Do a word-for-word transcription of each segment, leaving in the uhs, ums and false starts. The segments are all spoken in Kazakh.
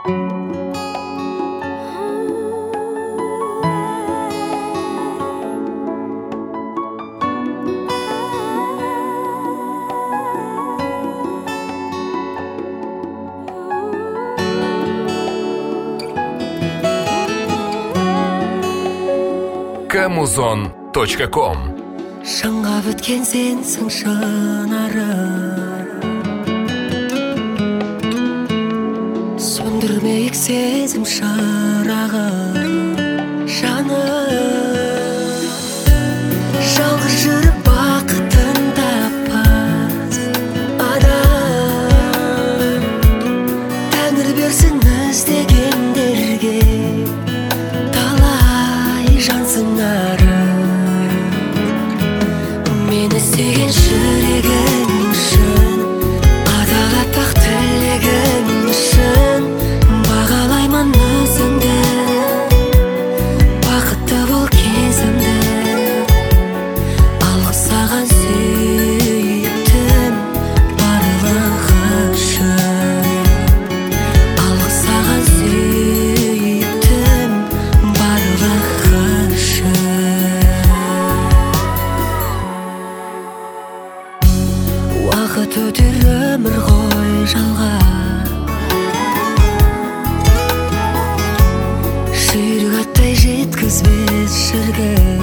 камузон точка ком. Шаңға біткен сенсің шынарым, сөндірмейік сезім шырағын. Жаным, жалғыз жүріп бақытын таппас адам, Тәңір берсін іздегендерге талай жан сыңарым. Мені сүйген жүрегің үшін, адалат бақ тілегің үшін, бағалаймын өзіңді, бақытты бол кезімді. Алғыс саған сүйіктім барлығы үшін, алғыс саған сүйіктім барлығы үшін. Уақыт өтер өмір ғой жалға, жүйрік аттай жеткізбес шіркін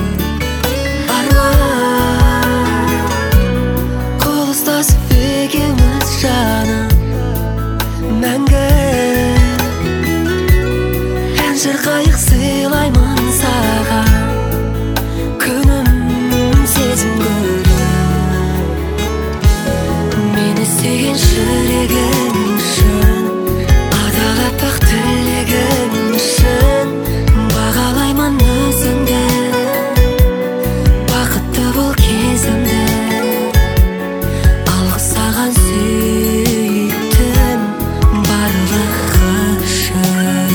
арман. Қол ұстасып екеуміз жаным мәңгі, ән шырқайық сыйлаймын саған күнім сезім гүлім. Мені сүйген жүрегің үшін, адалат бақ тілегің үшін, бағалаймын өзіңді, бақытты бол кезімді. Алғыс саған сүйіктім барлығы үшін.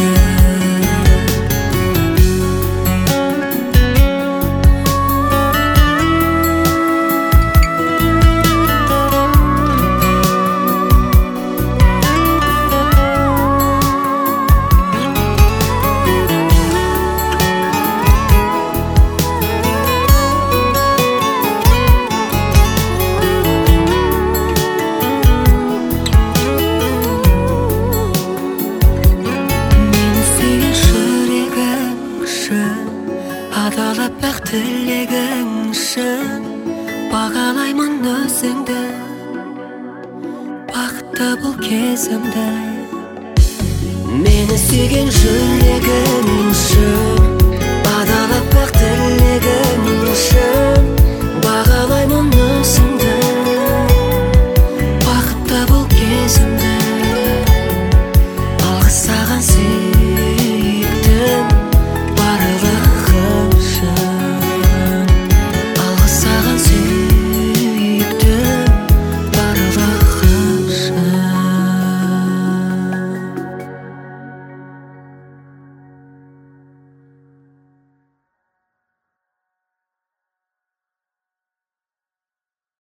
Мені сүйген жүрегің үшін, адалат бақ тілегің үшін, бағалаймын өзіңді, бақытты бол кезімді. Мені сүйген жүрегің үшін,